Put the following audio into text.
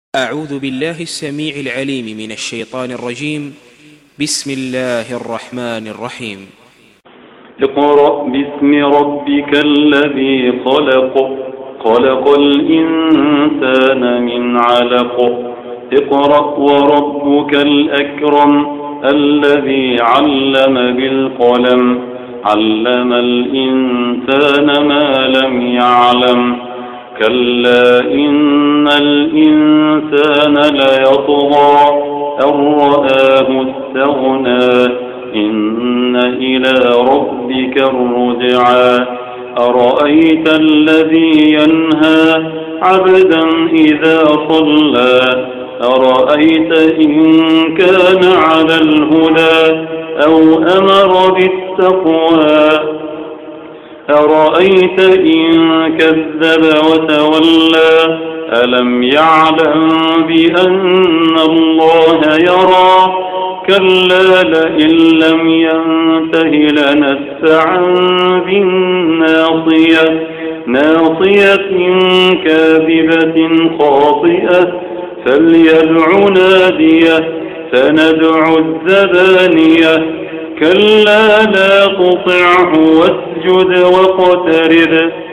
أعوذ بالله السميع العليم من الشيطان الرجيم. بسم الله الرحمن الرحيم. اقرأ باسم ربك الذي خلق الإنسان من علق. اقرأ وربك الأكرم الذي علم بالقلم علم الإنسان ما لم يعلم. كلا إن الإنسان ليطغى أن رآه استغنى إن إلى ربك الرجعى. أرأيت الذي ينهى عبدا إذا صلى أرأيت إن كان على الهدى أو أمر بالتقوى أرأيت إن كذب وتولى ألم يعلم بأن الله يرى. كلا لئن لم ينته لنسفعا بالناصية كاذبة خاطئة فليدع ناديه سندع الزبانية. كلا لا تطعه واسجد واقترب